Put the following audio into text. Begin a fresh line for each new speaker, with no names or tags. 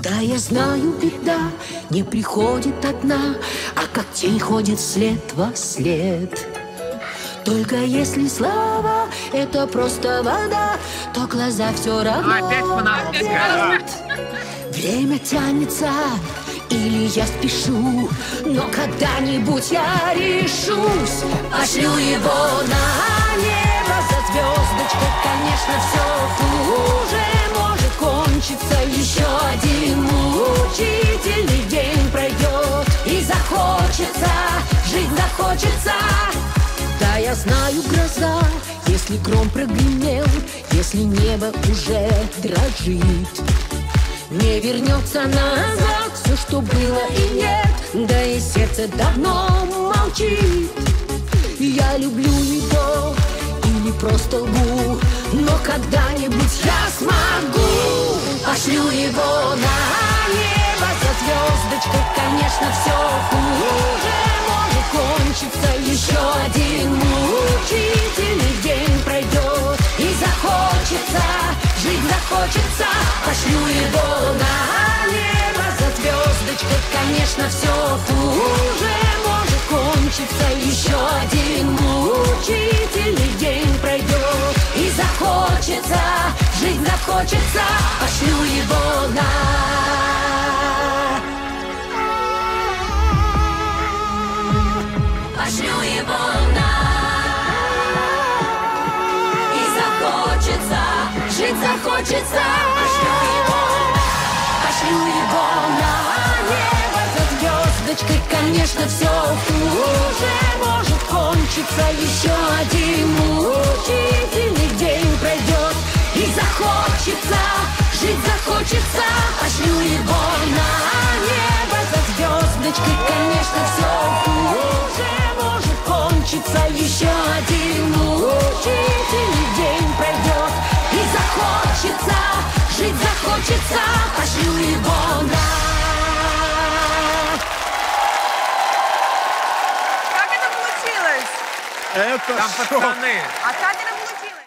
Да, я знаю, беда не приходит одна, а как тень ходит след во след. Только если слава — это просто вода, то глаза все равно опять. Время тянется, или я спешу, но когда-нибудь я решусь. Пошлю его на небо за звездочкой. Конечно, все хуже может кончиться. Еще один мучительный день пройдет, и захочется, жить захочется. Да, я знаю, гроза, если гром прогремел, если небо уже дрожит, не вернется назад все, что было и нет, да и сердце давно молчит. Я люблю его или просто лгу, но когда-нибудь я смогу. Пошлю его на небо за звездочкой. Конечно, все хуже может кончиться. Еще один мучительный день пройдет, и захочется, жить захочется. Пошлю его на небо за звездочкой. Конечно, все хуже может кончиться. Еще один мучительный день пройдет, и захочется, жить захочется. Пошлю его на... Пошлю его на... И захочется, жить захочется. Пошлю его на небо за звездочкой. Конечно, все хуже может кончиться. Еще один мучительный день пройдет, и захочется, жить захочется. Пошлю его на небо за звездочкой. Конечно, все хуже может кончиться. Еще один мучительный день пройдет, и захочется, жить захочется. Пошлю его на...
Как это получилось?
Это
Там
шок.
пацаны.
А как это